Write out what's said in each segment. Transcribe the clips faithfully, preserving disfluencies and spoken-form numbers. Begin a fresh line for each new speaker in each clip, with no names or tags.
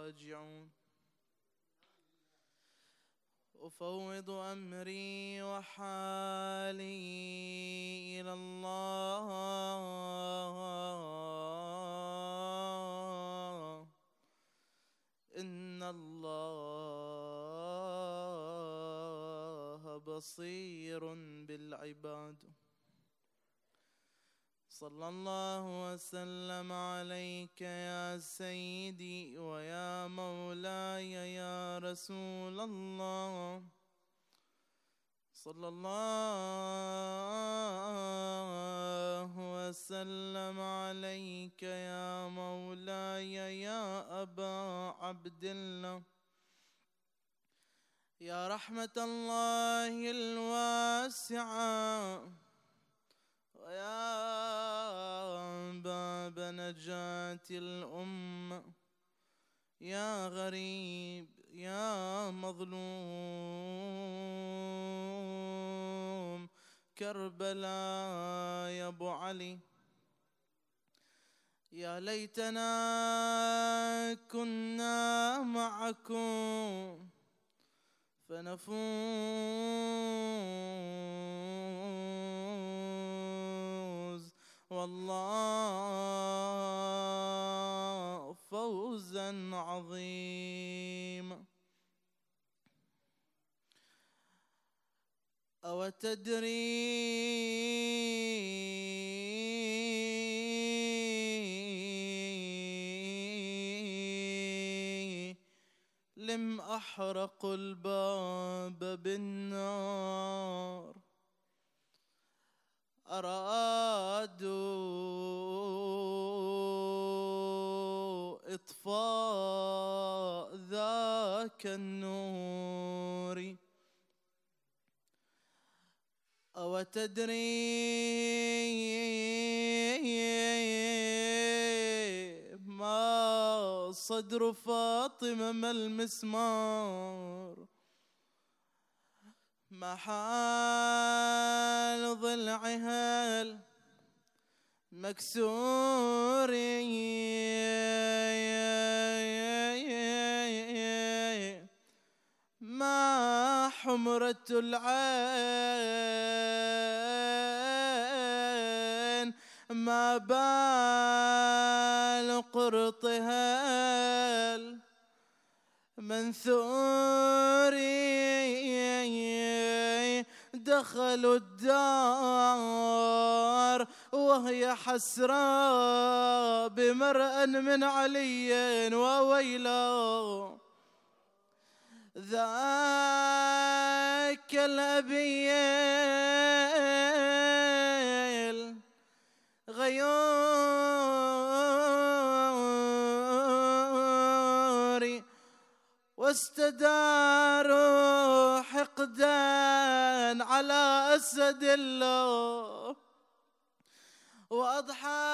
راجعون. أفوض أمري وحالي إلى الله، إن الله بصير بالعباد. صلى الله وسلم عليك يا سيدي ويا مولاي يا رسول الله. صلى الله وسلم عليك يا مولاي يا أبا عبد الله، يا رحمة الله الواسعة ويا باب نجاة الأمة، يا غريب يا مظلوم كربلاء يا أبو علي. يا ليتنا كنا معكم فنفوز والله فوزا عظيما. أو تدري لم أحرق الباب بالنار؟ أرادوا إطفاء ذاك النور. أو تدري ما صدر فاطمة ما المسمار؟ ما حال ضلعها المكسور؟ ما حمرة العين؟ ما بال قرطها المنثور؟ دخلوا الدار وهي حسرة بمرأ من علي وويلا. ذاك الأبي الغيور واستداروا حقدا على أسد الله، وأضحى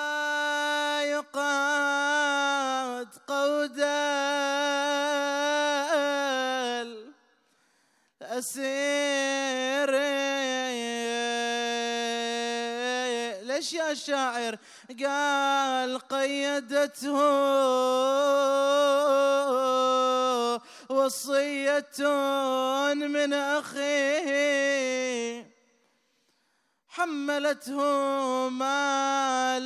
يقاد قودا الأسير. ليش يا شاعر؟ قال قيدته وصية من أخيه، حملته ما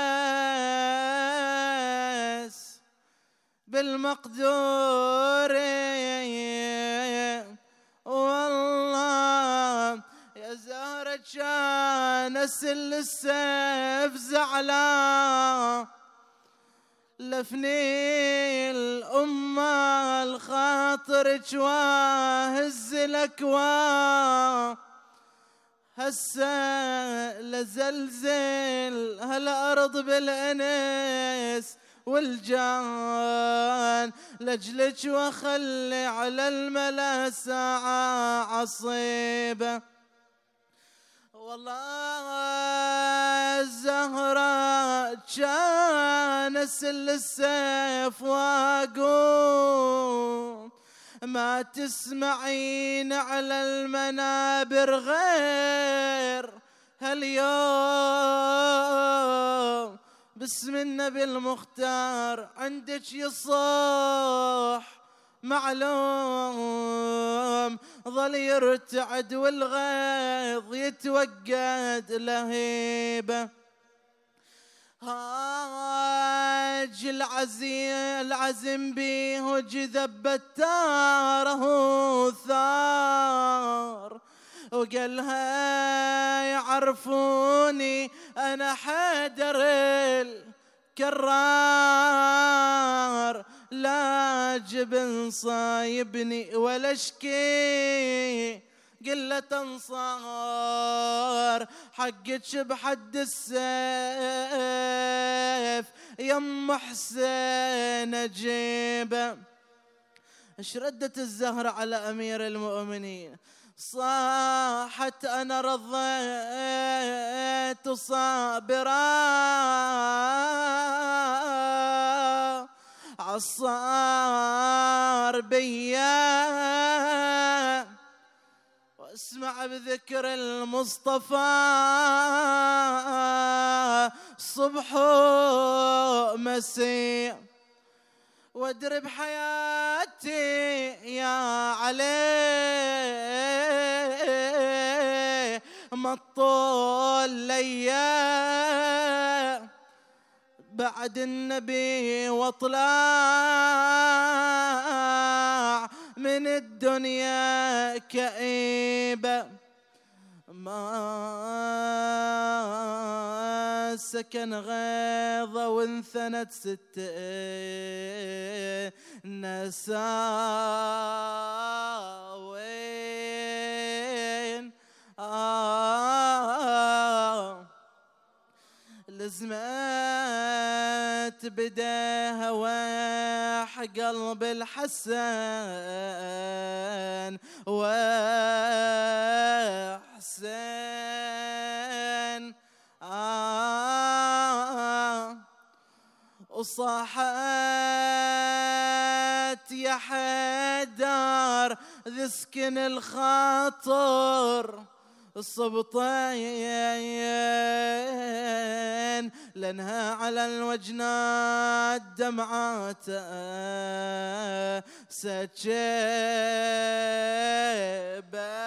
ليس بالمقدور. والله يا زهرة كان سل السيف زعلان، لفني الأمة الخاطرك واهز الأكوان. هسه لزلزل هالأرض بالأنس والجان، لجلك وخلي على الملا ساعة عصيبة. والله الزهرة كان سل السيف واقوم، ما تسمعين على المنابر غير هاليوم باسم النبي المختار عندك يصح معلوم، ظل يرتعد والغيظ يتوقد لهيبه. هاج العزيم العزم بيه وجذب التاره ثار، وقالها يعرفوني أنا حيدر الكرار، لا جبن صايبني ولا اشكي قلة انصار، حقك بحد السيف يم حسين اجيبه. اش ردت الزهرة على امير المؤمنين؟ صاحت انا رضيت صابرا عصار بيا، واسمع بذكر المصطفى صبح ومسيء، وادري بحياتي يا علي ما تطول ليا بعد النبي واطلع من الدنيا كئيبة. ما سكن غيظة وانثنت ست نساوين آه لزمت بداها واح قلب الحسن وحسين آه وصاحت يا حيدر ذسكن الخاطر الصبطين لانها على الوجنات دمعات سجيبه.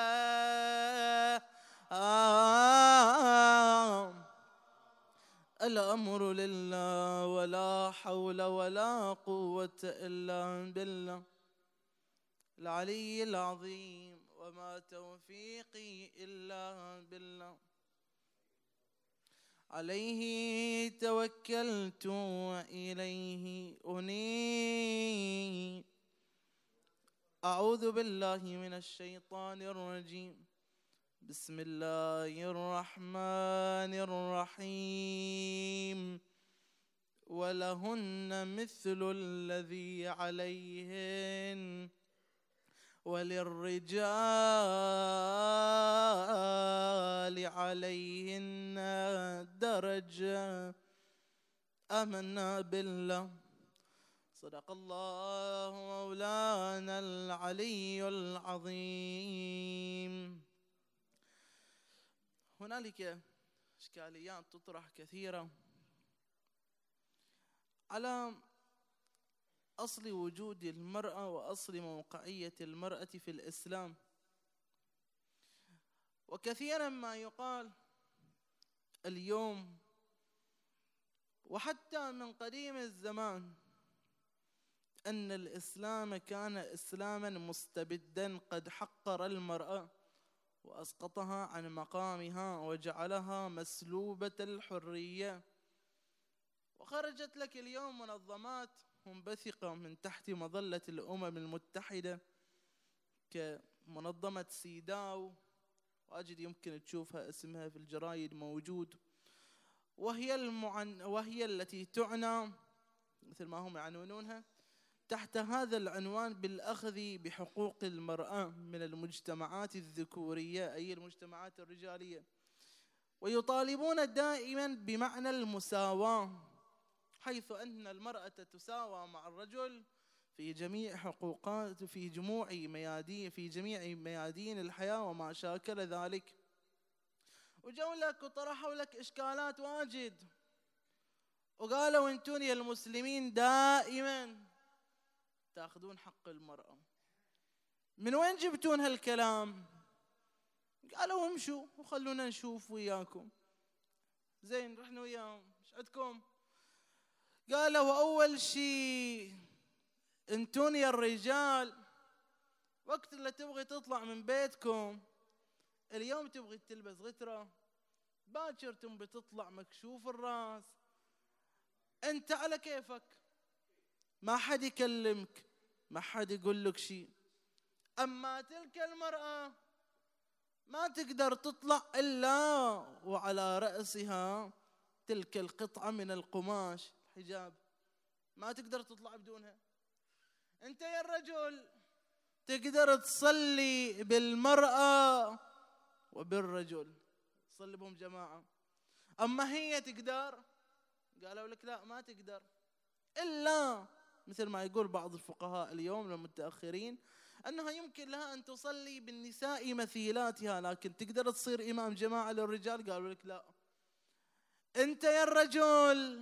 آه الأمر لله ولا حول ولا قوة إلا بالله العلي العظيم، وما توفيقي إلا بالله، عليه توكلت وإليه أنيب. أعوذ بالله من الشيطان الرجيم. بسم الله الرحمن الرحيم. ولهن مثل الذي عليهن وللرجال عليهن درجة. آمنا بالله. صدق الله مولانا العلي العظيم. هنالك إشكاليات تطرح كثيرة على أصل وجود المرأة وأصل موقعية المرأة في الإسلام، وكثيرا ما يقال اليوم وحتى من قديم الزمان أن الإسلام كان إسلاما مستبدا قد حقر المرأة وأسقطها عن مقامها وجعلها مسلوبة الحرية. وخرجت لك اليوم منظمات منبثقة من تحت مظلة الأمم المتحدة كمنظمة سيداو، واجد يمكن تشوفها اسمها في الجرايد موجود، وهي المعن وهي التي تعنى مثل ما هم يعنونونها تحت هذا العنوان بالأخذ بحقوق المرأة من المجتمعات الذكورية أي المجتمعات الرجالية، ويطالبون دائما بمعنى المساواة، حيث أن المرأة تساوى مع الرجل في جميع حقوقات في جموع ميادين في جميع ميادين الحياة وما شاكل ذلك. وجوا لك وطرحوا لك إشكالات واجد، وقالوا انتم يا المسلمين دائما تاخذون حق المرأة، من وين جبتون هالكلام؟ قالوا امشوا وخلونا نشوف وياكم. زين، رحنا وياهم، ايش عندكم؟ قالوا اول شيء انتم يا الرجال وقت اللي تبغي تطلع من بيتكم، اليوم تبغي تلبس غترة، باكر تبغي تطلع مكشوف الراس، انت على كيفك، ما حد يكلمك، ما حد يقول لك شيء. اما تلك المرأة ما تقدر تطلع الا وعلى رأسها تلك القطعة من القماش الحجاب، ما تقدر تطلع بدونها. انت يا الرجل تقدر تصلي بالمرأة وبالرجل، تصلي بهم جماعة، اما هي تقدر؟ قالوا لك لا ما تقدر، الا مثل ما يقول بعض الفقهاء اليوم المتأخرين انها يمكن لها ان تصلي بالنساء مثيلاتها، لكن تقدر تصير امام جماعة للرجال؟ قالوا لك لا. انت يا الرجل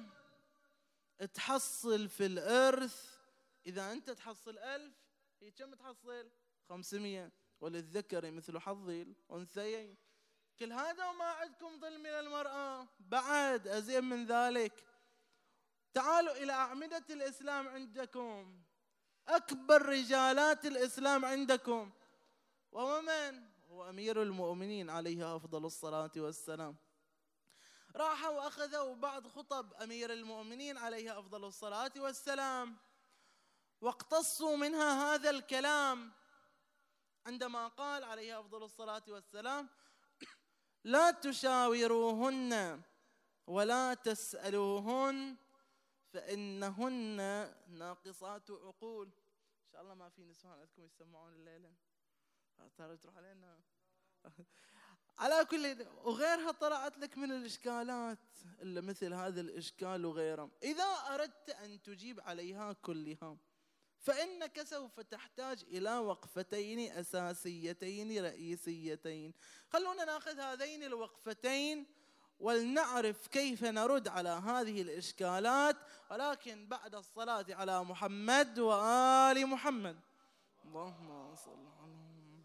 تحصل في الارث، اذا انت تحصل ألف هي كم تحصل؟ خمسمية، وللذكر مثل حظ الأنثيين. كل هذا وما عندكم ظلم من المرأة، بعد أزين من ذلك. تعالوا إلى أعمدة الإسلام عندكم، أكبر رجالات الإسلام عندكم، وهو من؟ هو أمير المؤمنين عليه أفضل الصلاة والسلام. راحوا وأخذوا بعض خطب أمير المؤمنين عليه أفضل الصلاة والسلام، واقتصوا منها هذا الكلام عندما قال عليه أفضل الصلاة والسلام: لا تشاوروهن ولا تسألوهن فإنهن ناقصات عقول. إن شاء الله ما في نسوان عندكم يسمعون الليلة، ترى تروح علينا. على كل، وغيرها طلعت لك من الإشكالات إلا مثل هذا الإشكال وغيره. إذا أردت أن تجيب عليها كلها فإنك سوف تحتاج إلى وقفتين أساسيتين رئيسيتين. خلونا نأخذ هذين الوقفتين ولنعرف كيف نرد على هذه الإشكالات، ولكن بعد الصلاة على محمد وآل محمد. اللهم صل على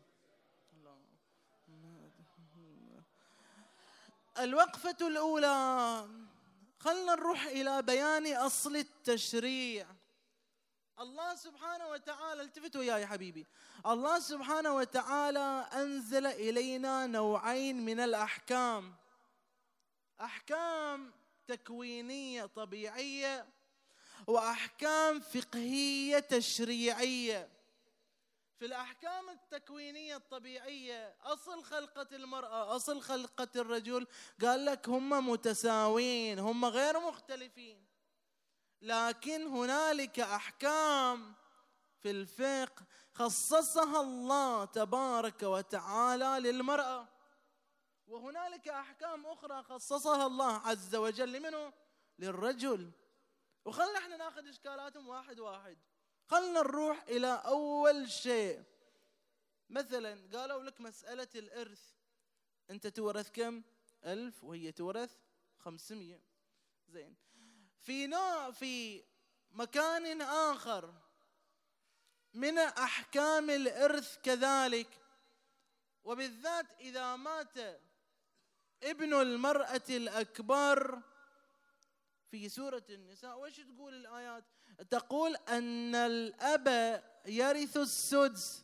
الوقفة الأولى. خلنا نروح إلى بيان أصل التشريع. الله سبحانه وتعالى، التفت وياي حبيبي، الله سبحانه وتعالى أنزل إلينا نوعين من الأحكام: أحكام تكوينية طبيعية، وأحكام فقهية تشريعية. في الأحكام التكوينية الطبيعية أصل خلقة المرأة أصل خلقة الرجل، قال لك هم متساوين، هم غير مختلفين. لكن هنالك أحكام في الفقه خصصها الله تبارك وتعالى للمرأة، وهنالك أحكام أخرى خصصها الله عز وجل لمنه؟ للرجل. وخلنا احنا ناخذ إشكالاتهم واحد واحد. خلنا نروح إلى أول شيء. مثلا قالوا لك مسألة الإرث، أنت تورث كم؟ ألف وهي تورث خمسمية. زين، في نوع في مكان آخر من أحكام الإرث كذلك، وبالذات إذا مات ابن المرأة الأكبر. في سورة النساء وش تقول الآيات؟ تقول أن الأب يرث السدس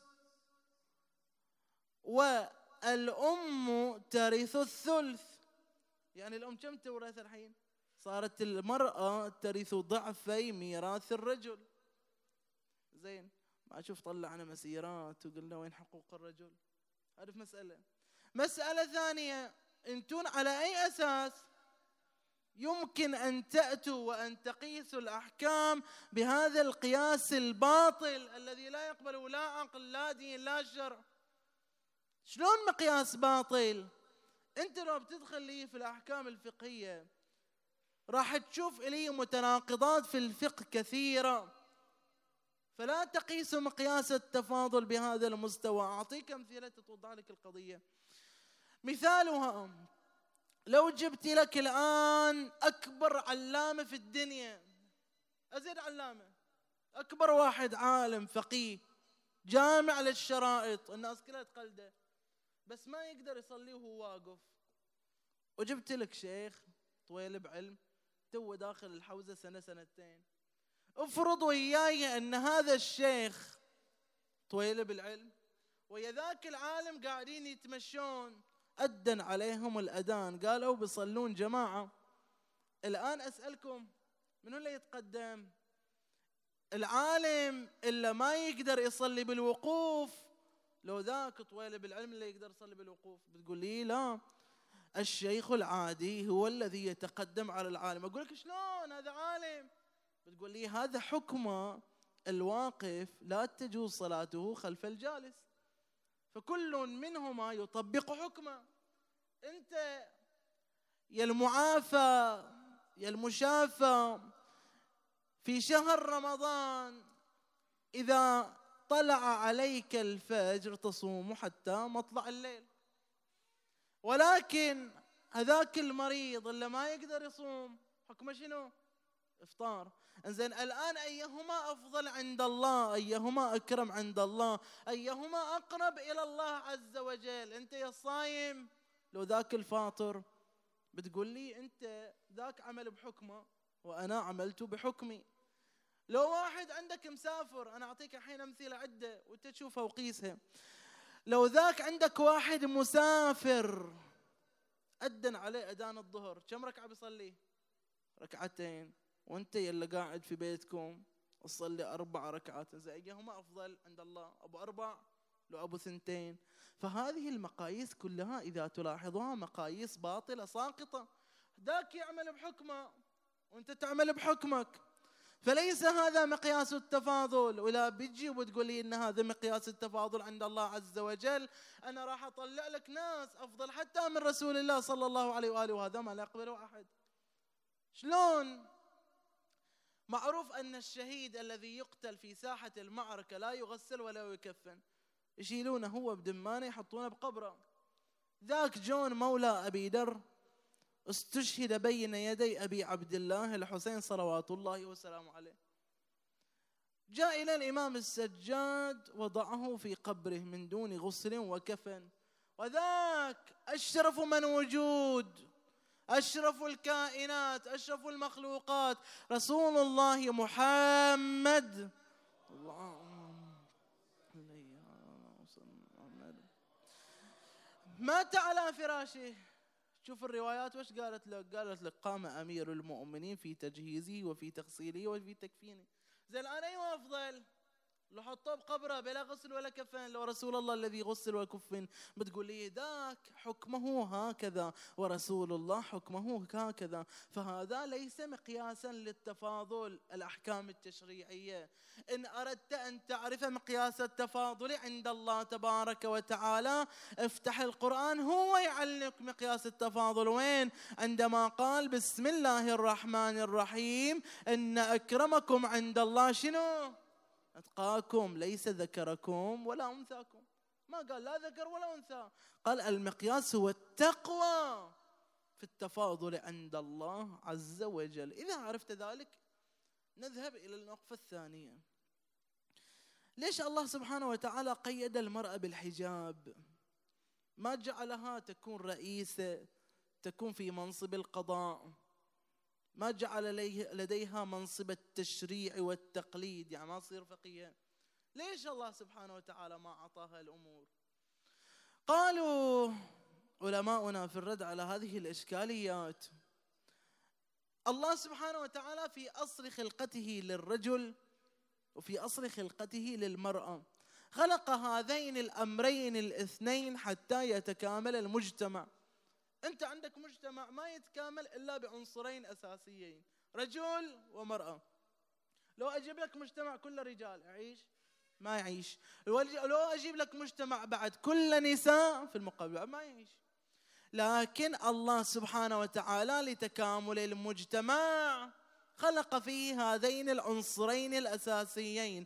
والأم ترث الثلث. يعني الأم كم تورث الحين؟ صارت المرأة ترث ضعفي ميراث الرجل. زين، ما أشوف طلعنا مسيرات وقلنا وين حقوق الرجل. هذه مسألة. مسألة ثانية، انتون على أي أساس يمكن أن تأتوا وأن تقيسوا الأحكام بهذا القياس الباطل الذي لا يقبله لا عقل لا دين لا شرع؟ شلون مقياس باطل؟ أنت لو بتدخل لي في الأحكام الفقهية راح تشوف لي متناقضات في الفقه كثيرة، فلا تقيس مقياس التفاضل بهذا المستوى. أعطيك أمثلة توضح لك القضية. مثالها لو جبت لك الآن أكبر علامة في الدنيا، أزيد علامة، أكبر واحد عالم فقيه جامع للشرائط، الناس كلها تقلده، بس ما يقدر يصلي وهو واقف، وجبت لك شيخ طويل بعلم تو داخل الحوزة سنة سنتين، افرض وياي أن هذا الشيخ طويل بالعلم ويا ذاك العالم قاعدين يتمشون، أدن عليهم الأذان، قالوا بيصلون جماعة. الآن أسألكم منو اللي يتقدم؟ العالم اللي ما يقدر يصلي بالوقوف لو ذاك طويل بالعلم اللي يقدر يصلي بالوقوف؟ بتقول لي لا، الشيخ العادي هو الذي يتقدم على العالم. أقول لك شلون هذا عالم؟ بتقول لي هذا حكمه الواقف لا تجوز صلاته خلف الجالس، فكل منهما يطبق حكمه. أنت يا المعافى يا المشافى في شهر رمضان إذا طلع عليك الفجر تصوم حتى مطلع الليل، ولكن هذاك المريض اللي ما يقدر يصوم حكمه شنو؟ إفطار. إنزين الآن أيهما أفضل عند الله؟ أيهما أكرم عند الله؟ أيهما أقرب إلى الله عز وجل؟ أنت يا الصايم لو ذاك الفاطر؟ بتقول لي أنت ذاك عمل بحكمه وأنا عملت بحكمي. لو واحد عندك مسافر، أنا أعطيك الحين أمثلة عدة وأنت تشوفها وقيسها. لو ذاك عندك واحد مسافر أدن عليه أذان الظهر، كم ركعة بيصلي؟ ركعتين. وأنت يلي قاعد في بيتكم تصلي أربع ركعات، زي أيهما أفضل عند الله؟ أبو أربع لو أبو ثنتين؟ فهذه المقاييس كلها إذا تلاحظها مقاييس باطلة ساقطة. ذاك يعمل بحكمه وأنت تعمل بحكمك، فليس هذا مقياس التفاضل. ولا بيجي وتقول لي إن هذا مقياس التفاضل عند الله عز وجل، أنا راح أطلع لك ناس أفضل حتى من رسول الله صلى الله عليه وآله، وهذا ما لا يقبله أحد. شلون؟ معروف أن الشهيد الذي يقتل في ساحة المعركة لا يغسل ولا يكفن، يشيلونه هو بدمانه يحطونه بقبره. ذاك جون مولى أبي در استشهد بين يدي أبي عبد الله الحسين صلوات الله وسلامه عليه، جاء إلى الإمام السجاد وضعه في قبره من دون غسل وكفن، وذاك أشرف من وجود، أشرف الكائنات، أشرف المخلوقات، رسول الله محمد مات على فراشه. شوف الروايات وش قالت لك؟ قالت لك قام أمير المؤمنين في تجهيزه وفي تغسيله وفي تكفينه. زي الآن أيوة أفضل؟ لو حطوه بقبره بلا غسل ولا كفن، لو رسول الله الذي غسل وكفن. بتقول لي ذاك حكمه هكذا ورسول الله حكمه هكذا، فهذا ليس مقياسا للتفاضل. الأحكام التشريعية إن أردت أن تعرف مقياس التفاضل عند الله تبارك وتعالى افتح القرآن، هو يعلمك مقياس التفاضل. وين؟ عندما قال بسم الله الرحمن الرحيم إن أكرمكم عند الله شنو؟ أتقاكم، ليس ذكركم ولا أنثاكم. ما قال لا ذكر ولا أنثى، قال المقياس هو التقوى في التفاضل عند الله عز وجل. إذا عرفت ذلك نذهب إلى النقطة الثانية. ليش الله سبحانه وتعالى قيد المرأة بالحجاب؟ ما جعلها تكون رئيسة، تكون في منصب القضاء، ما جعل لديها منصب التشريع والتقليد، يعني ما تصير فقيه. ليش الله سبحانه وتعالى ما أعطاها الأمور؟ قالوا علماؤنا في الرد على هذه الإشكاليات، الله سبحانه وتعالى في أصل خلقته للرجل وفي أصل خلقته للمرأة خلق هذين الأمرين الاثنين حتى يتكامل المجتمع. أنت عندك مجتمع ما يتكامل إلا بعنصرين أساسيين، رجل ومرأة. لو أجيب لك مجتمع كله رجال يعيش؟ ما يعيش. لو أجيب لك مجتمع بعد كل نساء في المقابل ما يعيش. لكن الله سبحانه وتعالى لتكامل المجتمع خلق فيه هذين العنصرين الأساسيين،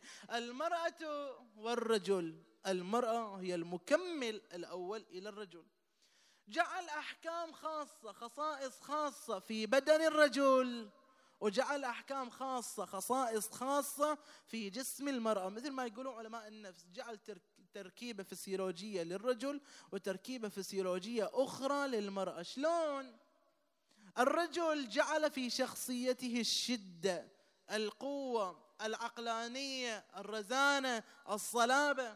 المرأة والرجل. المرأة هي المكمل الأول إلى الرجل. جعل أحكام خاصة، خصائص خاصة في بدن الرجل، وجعل أحكام خاصة، خصائص خاصة في جسم المرأة. مثل ما يقولون علماء النفس، جعل تركيبة فسيولوجية للرجل وتركيبة فسيولوجية أخرى للمرأة. شلون؟ الرجل جعل في شخصيته الشدة، القوة، العقلانية، الرزانة، الصلابة.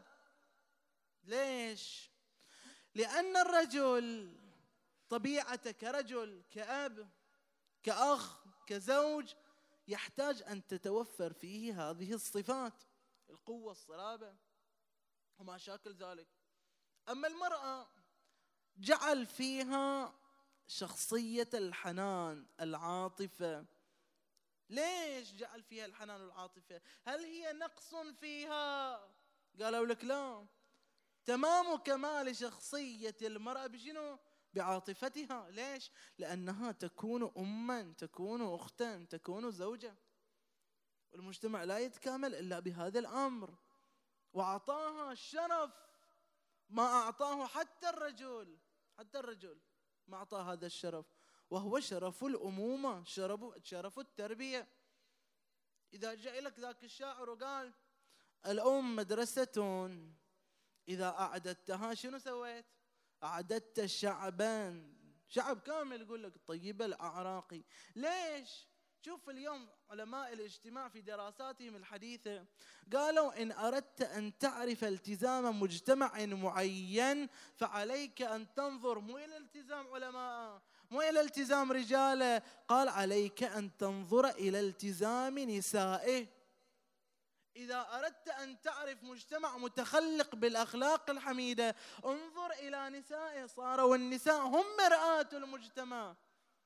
ليش؟ لأن الرجل طبيعته كرجل، كأب، كأخ، كزوج، يحتاج أن تتوفر فيه هذه الصفات، القوة، الصلابة وما شاكل ذلك. أما المرأة جعل فيها شخصية الحنان، العاطفة. ليش جعل فيها الحنان والعاطفة؟ هل هي نقص فيها؟ قالوا لك لا، تمام كمال شخصية المرأة بشنو؟ بعاطفتها. ليش؟ لأنها تكون أما، تكون أختا، تكون زوجة، والمجتمع لا يتكامل إلا بهذا الأمر. وأعطاها الشرف ما أعطاه حتى الرجل، حتى الرجل ما أعطاه هذا الشرف، وهو شرف الأمومة، شرف شرف التربية. إذا جاء لك ذاك الشاعر وقال الأم مدرسة إذا أعددتها شنو سويت؟ أعددت شعبا، شعب كامل. يقول لك طيب الأعراقي. ليش؟ شوف اليوم علماء الاجتماع في دراساتهم الحديثة قالوا إن أردت أن تعرف التزام مجتمع معين فعليك أن تنظر مو إلى التزام علماء، مو إلى التزام رجاله، قال عليك أن تنظر إلى التزام نسائه. إذا أردت أن تعرف مجتمع متخلق بالأخلاق الحميدة انظر إلى نسائه. صاروا النساء هم مرآة المجتمع،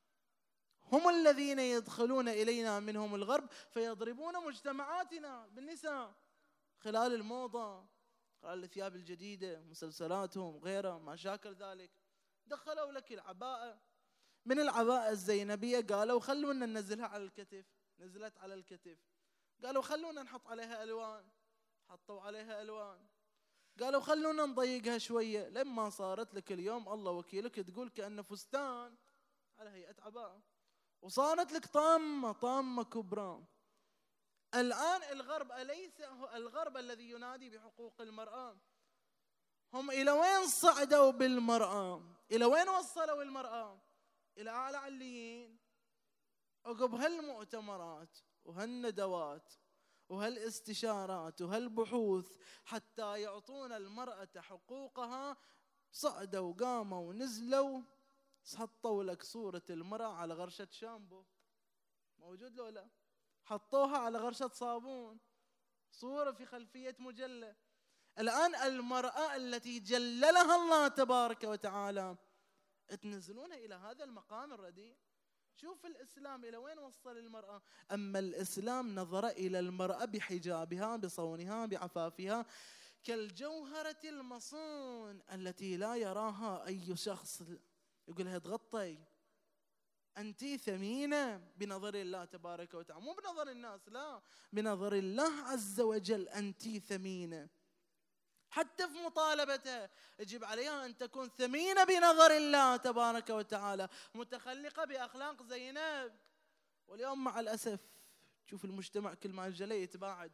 هم الذين يدخلون إلينا منهم الغرب فيضربون مجتمعاتنا بالنساء خلال الموضة، خلال الثياب الجديدة، مسلسلاتهم غيرها ما شاكل ذلك. دخلوا لك العباءة، من العباءة الزينبية قالوا خلونا ننزلها على الكتف، نزلت على الكتف. قالوا خلونا نحط عليها ألوان، حطوا عليها ألوان. قالوا خلونا نضيقها شوية، لما صارت لك اليوم الله وكيلك تقول كأنه فستان على هيئة عباءة، وصارت لك طامة، طامة كبرى. الآن الغرب أليس هو الغرب الذي ينادي بحقوق المرأة؟ هم إلى وين صعدوا بالمرأة؟ إلى وين وصلوا المرأة؟ إلى أعلى عليين. عقب هالمؤتمرات وهالندوات وهالاستشارات وهالبحوث حتى يعطون المرأة حقوقها، صعدوا وقاموا ونزلوا، حطوا لك صورة المرأة على غرشة شامبو، موجود لو لا؟ حطوها على غرشة صابون، صورة في خلفية مجلة. الآن المرأة التي جللها الله تبارك وتعالى تنزلونها إلى هذا المقام الرديء. شوف الإسلام إلى وين وصل المرأة. أما الإسلام نظر إلى المرأة بحجابها، بصونها، بعفافها، كالجوهرة المصون التي لا يراها أي شخص. يقول لها تغطي، أنت ثمينة بنظر الله تبارك وتعالى، مو بنظر الناس، لا، بنظر الله عز وجل أنت ثمينة. حتى في مطالبته يجب عليها أن تكون ثمينة بنظر الله تبارك وتعالى، متخلقة بأخلاق زينب. واليوم مع الأسف تشوف المجتمع كل ما الجلي يتباعد،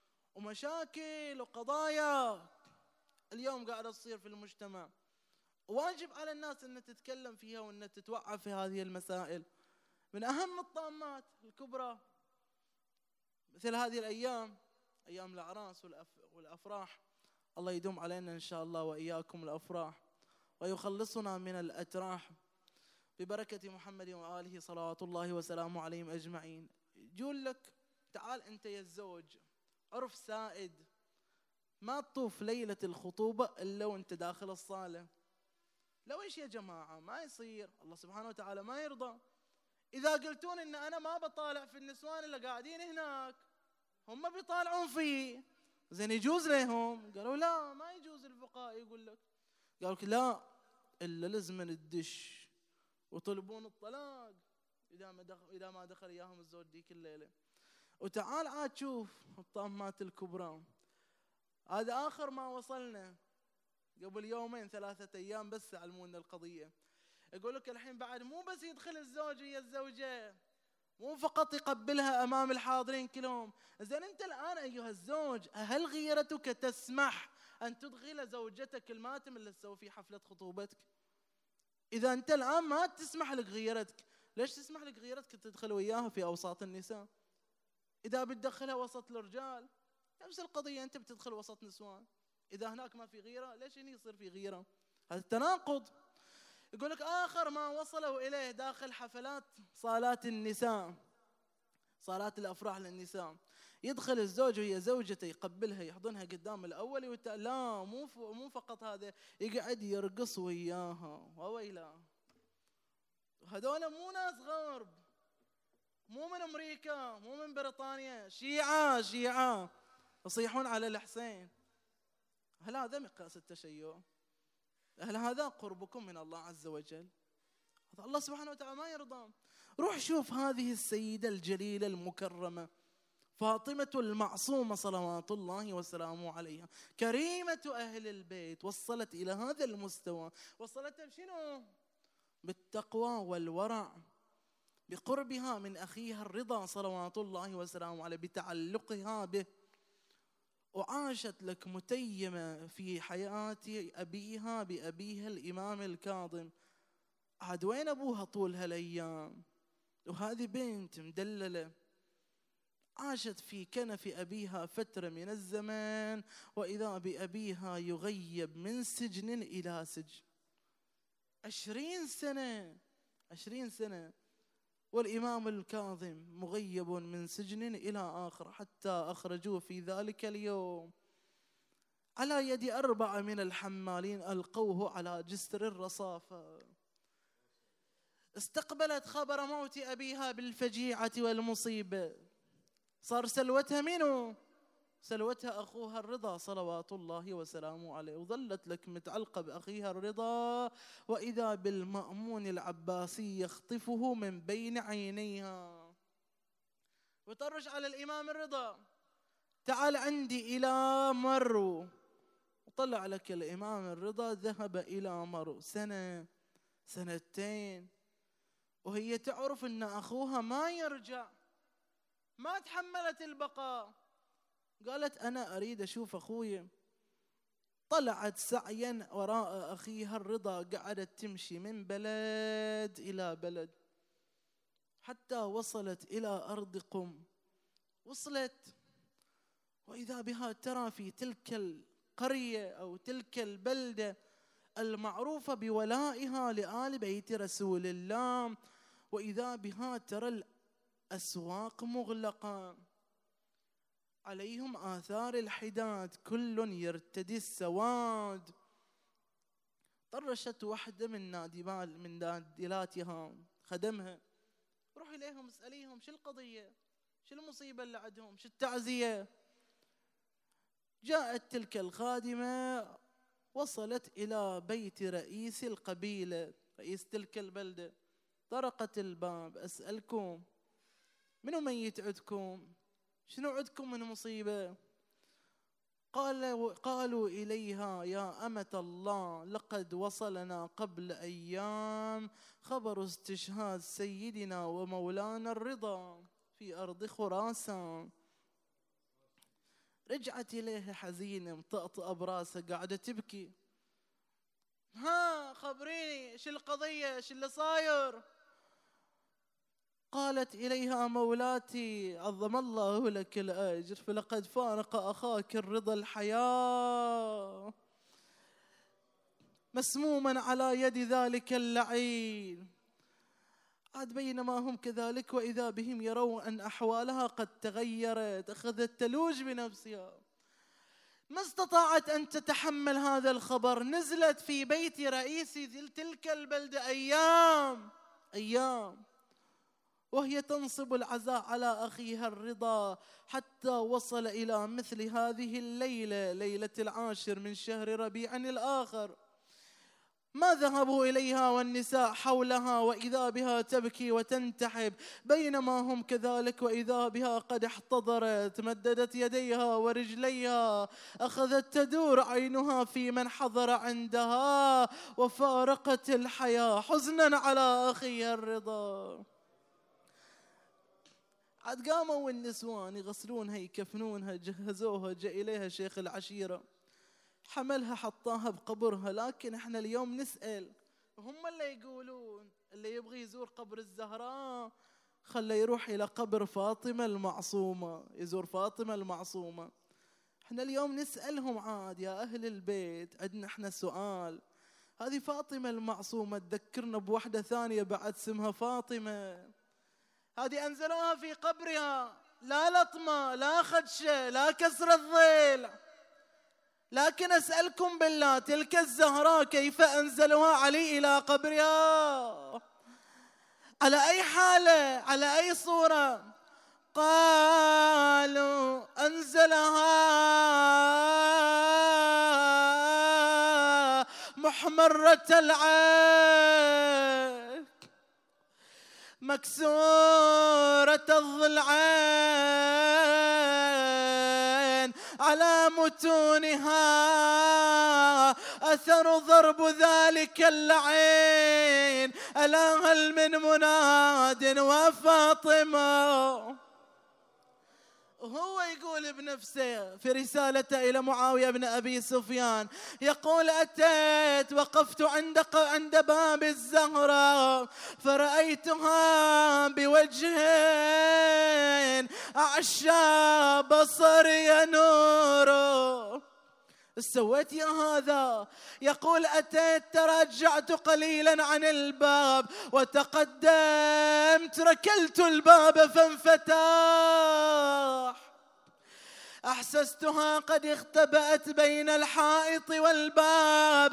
ومشاكل وقضايا اليوم قاعدة تصير في المجتمع، واجب على الناس أن تتكلم فيها وأن تتوعى في هذه المسائل. من أهم الطامات الكبرى مثل هذه الأيام، أيام الأعراس والأفراح، الله يدوم علينا إن شاء الله وإياكم الأفراح ويخلصنا من الأتراح ببركة محمد وآله صلوات الله وسلامه عليهم أجمعين. يقول لك تعال أنت يا الزوج، عرف سائد، ما تطوف ليلة الخطوبة إلا وأنت داخل الصالة. لو إيش يا جماعة؟ ما يصير، الله سبحانه وتعالى ما يرضى. إذا قلتون إن أنا ما بطالع في النسوان اللي قاعدين هناك، هم بيطالعون فيه، زين يجوز لهم؟ قالوا لا ما يجوز. الفقهاء يقول لك، قالوا لك لا إلا لازم الدش وطلبون الطلاق إذا ما دخل إذا ما دخل إياهم الزوج ديك الليلة. وتعال عاد شوف الطامات الكبرى. هذا آخر ما وصلنا، قبل يومين ثلاثة أيام بس علمونا القضية. يقول لك الحين بعد مو بس يدخل الزوج ويا الزوجة، مو فقط يقبلها أمام الحاضرين كلهم. زين أنت الآن أيها الزوج، هل غيرتك تسمح أن تدخل زوجتك الماتم اللي تسوي في حفلة خطوبتك؟ إذا أنت الآن ما تسمح لك غيرتك، ليش تسمح لك غيرتك تدخل وياها في أوساط النساء؟ إذا بتدخلها وسط الرجال نفس القضية، أنت بتدخل وسط نسوان. إذا هناك ما في غيرة، ليش هنا يصير في غيرة؟ هذا تناقض. يقول لك آخر ما وصلوا إليه داخل حفلات صالات النساء، صالات الأفراح للنساء، يدخل الزوج وهي زوجته يقبلها يحضنها قدام الأول ويت... لا مو ف... مو فقط هذا، يقعد يرقص وياها. وويلا، هذول مو ناس غرب، مو من أمريكا، مو من بريطانيا، شيعة شيعة يصيحون على الحسين. هل هذا مقياس التشيع؟ هل هذا قربكم من الله عز وجل؟ هذا الله سبحانه وتعالى ما يرضى. روح شوف هذه السيدة الجليلة المكرمة فاطمة المعصومة صلوات الله وسلامه عليها، كريمة أهل البيت، وصلت إلى هذا المستوى. وصلت بشنو؟ بالتقوى والورع، بقربها من أخيها الرضا صلوات الله وسلامه عليه، بتعلقها به. وعاشت لك متيمة في حياة أبيها بأبيها الإمام الكاظم. عاد وين أبوها طول هالأيام؟ وهذه بنت مدللة عاشت في كنف أبيها فترة من الزمان، وإذا بأبيها يغيب من سجن إلى سجن. عشرين سنة عشرين سنة والإمام الكاظم مغيب من سجن إلى آخر، حتى أخرجوه في ذلك اليوم على يد أربعة من الحمالين ألقوه على جسر الرصافة. استقبلت خبر موت أبيها بالفجيعة والمصيبة، صار سلوتها منو؟ سلوتها أخوها الرضا صلوات الله وسلامه عليه، وظلت لك متعلقة بأخيها الرضا، وإذا بالمأمون العباسي يخطفه من بين عينيها وطرش على الإمام الرضا، تعال عندي إلى مرو. وطلع لك الإمام الرضا ذهب إلى مرو سنة سنتين، وهي تعرف أن أخوها ما يرجع، ما تحملت البقاء، قالت أنا أريد أشوف أخوي. طلعت سعيا وراء أخيها الرضا، قعدت تمشي من بلد إلى بلد حتى وصلت إلى أرض قم. وصلت وإذا بها ترى في تلك القرية أو تلك البلدة المعروفة بولائها لآل بيت رسول الله، وإذا بها ترى الأسواق مغلقة، عليهم آثار الحداد، كل يرتدي السواد. طرشت واحدة من نادبال من نادلاتها خدمها، روح إليهم اسأليهم شو القضية، شو المصيبة اللي عندهم، شو التعزية. جاءت تلك الخادمة، وصلت إلى بيت رئيس القبيلة، رئيس تلك البلدة. طرقت الباب، أسألكم منو ميت عندكم؟ شنو عندكم من مصيبة؟ قال قالوا إليها يا أمة الله، لقد وصلنا قبل أيام خبر استشهاد سيدنا ومولانا الرضا في أرض خراسان. رجعت إليها حزينة مطأطئة براسها قاعدة تبكي. ها خبريني شو القضية، شو اللي صاير؟ قالت إليها مولاتي عظم الله لك الأجر، فلقد فارق أخاك الرضا الحياة مسموما على يد ذلك اللعين. عاد بينما هم كذلك وإذا بهم يرون أن أحوالها قد تغيرت، أخذت تلوج بنفسها، ما استطاعت أن تتحمل هذا الخبر. نزلت في بيت رئيس تلك البلدة أيام أيام وهي تنصب العزاء على أخيها الرضا، حتى وصل إلى مثل هذه الليلة، ليلة العاشر من شهر ربيع الآخر. ما ذهبوا إليها والنساء حولها وإذا بها تبكي وتنتحب، بينما هم كذلك وإذا بها قد احتضرت، مددت يديها ورجليها، أخذت تدور عينها في من حضر عندها، وفارقت الحياة حزنا على أخيها الرضا. عاد قاموا النسوان يغسلونها يكفنونها، جهزوها، جاء إليها شيخ العشيرة حملها حطاها بقبرها. لكن احنا اليوم نسأل، هم اللي يقولون اللي يبغي يزور قبر الزهراء خله يروح إلى قبر فاطمة المعصومة، يزور فاطمة المعصومة. احنا اليوم نسألهم عاد يا أهل البيت، عندنا احنا سؤال، هذه فاطمة المعصومة تذكرنا بوحدة ثانية بعد اسمها فاطمة، هذه أنزلوها في قبرها، لا لطمة لا خدشة لا كسر الضلع. لكن أسألكم بالله، تلك الزهراء كيف أنزلوها علي إلى قبرها؟ على أي حالة؟ على أي صورة؟ قالوا أنزلها محمرة العين مكسورة الضلعين، على متونها أثر ضرب ذلك اللعين، ألا هل من مناد وفاطمة. وهو يقول بنفسه في رسالته إلى معاوية بن أبي سفيان، يقول أتيت وقفت عند عند باب الزهراء فرأيتها بوجه أعشى بصري نور. سويت يا هذا؟ يقول أتيت تراجعت قليلا عن الباب وتقدمت ركلت الباب فانفتح، أحسستها قد اختبأت بين الحائط والباب،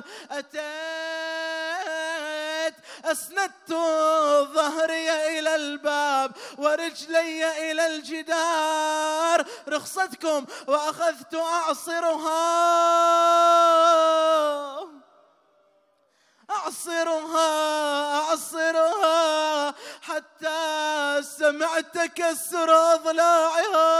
أتيت أسندت ظهري إلى الباب ورجلي إلى الجدار، رخصتكم، وأخذت أعصرها أعصرها أعصرها حتى سمعت كسر أضلاعها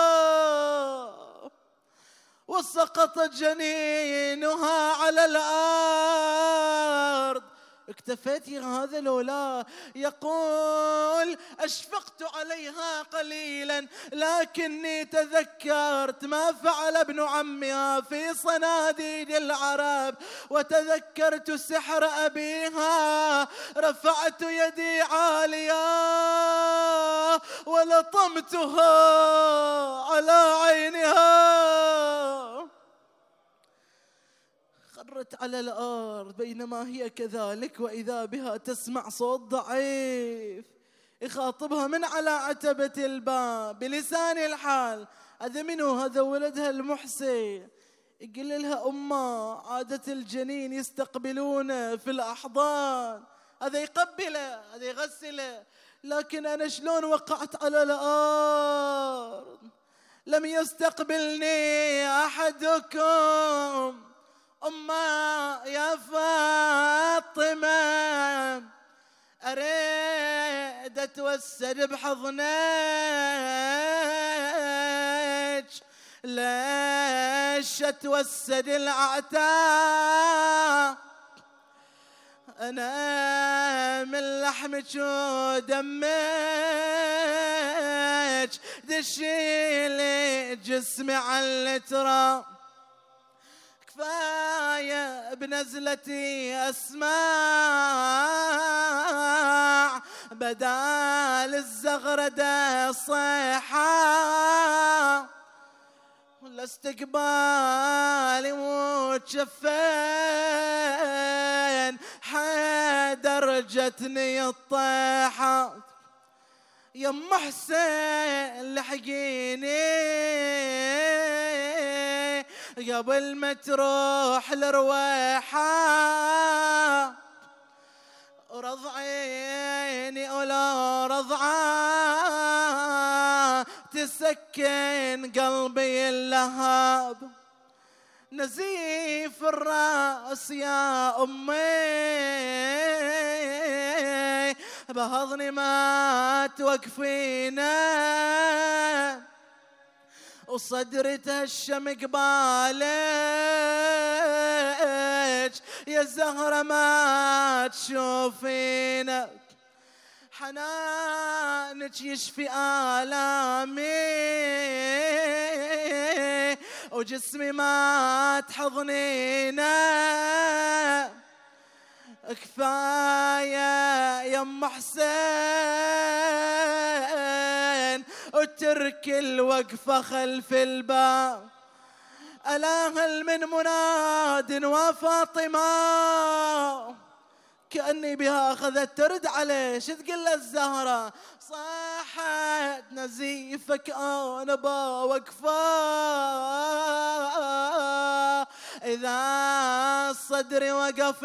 وسقط جنينها على الأرض. اكتفيت يا هذا لولا؟ يقول أشفقت عليها قليلا لكني تذكرت ما فعل ابن عمها في صناديد العرب، وتذكرت سحر أبيها، رفعت يدي عالية ولطمتها على عينها، خرت على الأرض بينما هي كذلك وإذا بها تسمع صوت ضعيف يخاطبها من على عتبة الباب بلسان الحال. هذا منو؟ هذا ولدها المحسن. يقول لها أمه عادة الجنين يستقبلونه في الأحضان، هذا يقبله هذا يغسله، لكن أنا شلون وقعت على الأرض لم يستقبلني أحدكم. أما يا فاطمة أريد أتوسد بحضنك، ليش أتوسد الأعتاب؟ أنا من لحمك ودمك دشيلي جسمي على التراب، كفاية بنزلتي أسمع بدال الزغردة صيحة، والاستقبالي وتشفين حيدر جتني الطيحة. يم حسين لحقيني قبل ما تروح الرويحة، رضعيني ولا رضعة تسكن قلبي اللهب، نزيف الراس يا أمي، بهضني ما توقفينا، وصدري تهشم قبالك يا زهرة ما تشوفينا، حنانك يشفي آلامي وجسمي ما تحضنينا، كفاية يم حسين وترك الوقفة خلف الباب، ألا هل من مناد وفاطمة، كأني بها أخذت ترد عليه. شو تقول له الزهرة؟ صاحت نزيفك أنا بوقفة، إذا الصدر وقف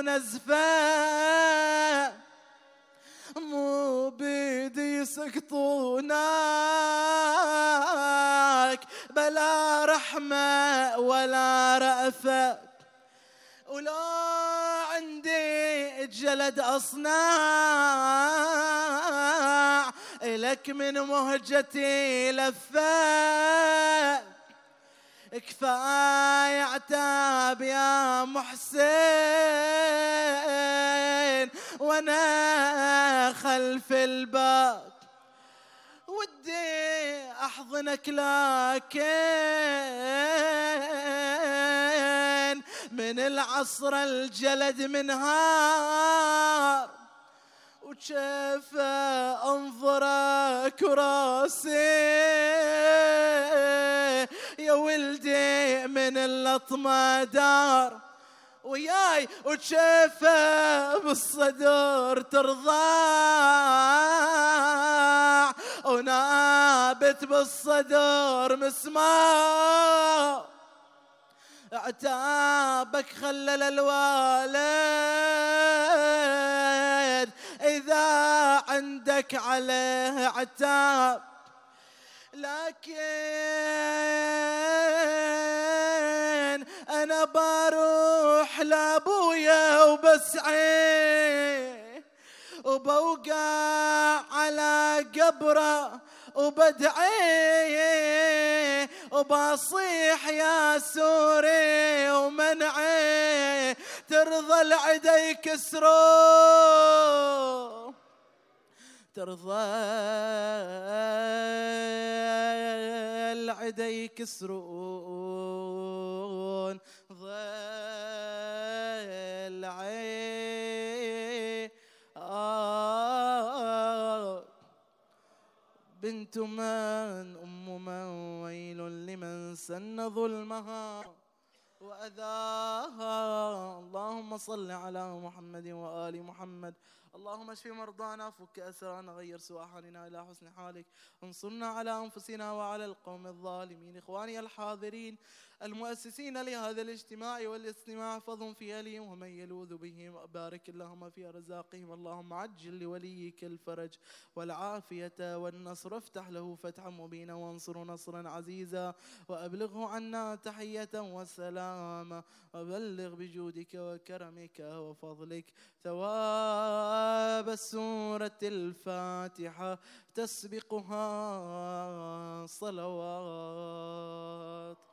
نزفه مو بيدي يسقطونك، بلا رحمة ولا رأفة، ولو عندي جلد أصنع لك من مهجتي لفة، كفاية عتاب يا محسن وانا خلف الباب، ودي احضنك لكن من العصر الجلد منهار، وشاف انظرك راسي يا ولدي من اللطمة دار، وياي وشافه بالصدر ترضاع، ونابت بالصدر مسمار، عتابك خلل الوالد إذا عندك عليه عتاب، لكن أنا بروح لأبويا وبسعي وبوقع على قبره وبدعي وبصيح يا سوري ومنعي، ترضى العدا يكسرون، ترضى العدا يكسرون ضلعي آه بنت من أم من ويل لمن سن ظلمها وأذاها. اللهم صل على محمد وآل محمد. اللهم اشف مرضانا، فك أسرانا، غير سوء حالنا إلى حسن حالك، انصرنا على أنفسنا وعلى القوم الظالمين. إخواني الحاضرين المؤسسين لهذا الاجتماع والاستماع، احفظهم في أهلهم ومن يلوذ بهم، بارك اللهم في أرزاقهم. اللهم عجل لوليك الفرج والعافية والنصر، افتح له فتحا مبينا وانصر نصرا عزيزا، وأبلغه عنا تحية وسلاما، وبلغ بجودك وكرمك وفضلك ثواب السورة الفاتحة تسبقها صلوات.